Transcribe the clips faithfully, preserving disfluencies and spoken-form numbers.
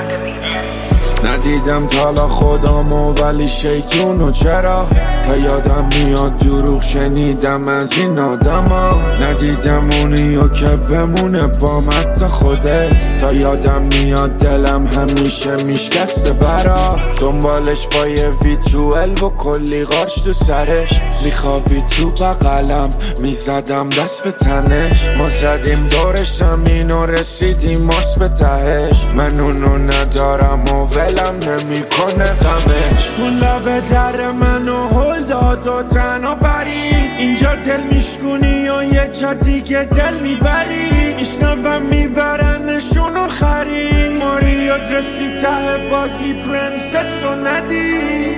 ندیدم تالا خودمو ولی شیطونو چرا تا یادم میاد دروغ شنیدم از این آدما. ندیدم اونیو که بمونه با مت خودت تا یادم میاد دلم همیشه میشکسته برا دنبالش با یه ویتروئل و کلی قارچ تو سرش میخوابی تو بغلم میزدم دست به تنش ما زدیم دورش زمین و رسیدیم ماست به تهش من اونو ندارم و ولم نمیکنه غمش اون لب در منو هل داد و تنها برید اینجا دل میشکنی و یه جا دیگه دل میبری میشنوم میبرنشونو خرید ماریات رسی ته بازی پرنسس و ندید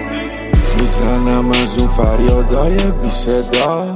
میزنم از اون فریادای بی صدا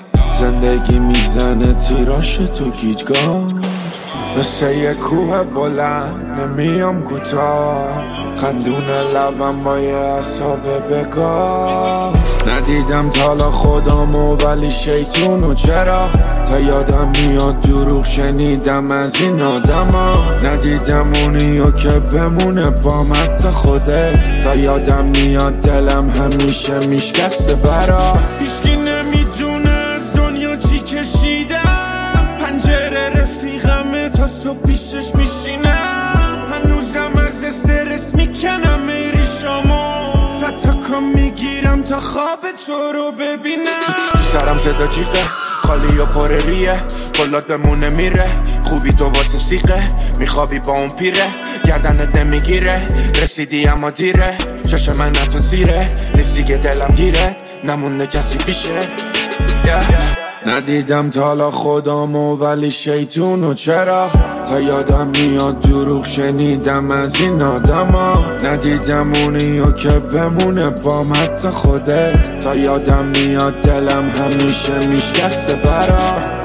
زندگی میزنه تیراش تو گیجگاه مثل یه کوه بلند نمیام کوتاه خندون لبم با یه عصابه بگاه ندیدم تالا خودمو ولی شیطونو چرا تا یادم میاد دروغ شنیدم از این آدما. ندیدم اونیو که بمونه با مت خودت تا یادم میاد دلم همیشه میشکسته برا هیچکی نمیدونه از دنیا چی کشیدم پنجره رفیقمه تا صبح پیشش میشینم هنوزم از استرس میکنم میری شامو صد تا کام میگیرم تا خواب تو رو ببینم سرم صدا جیغه خالی و پر ریه کلات بمونه میره خوبی تو واسه سیقه میخوابی با اون پیره گردنت نمیگیره رسیدی اما دیره شاشه من تو زیره نیستی که دلم گیرت نمونده کسی پیشه yeah. ندیدم تالا خودمو ولی شیطونو چرا تا یادم میاد دروغ شنیدم از این آدما. ندیدم اونیو که بمونه با مت خودت تا یادم میاد دلم همیشه میشکسته برا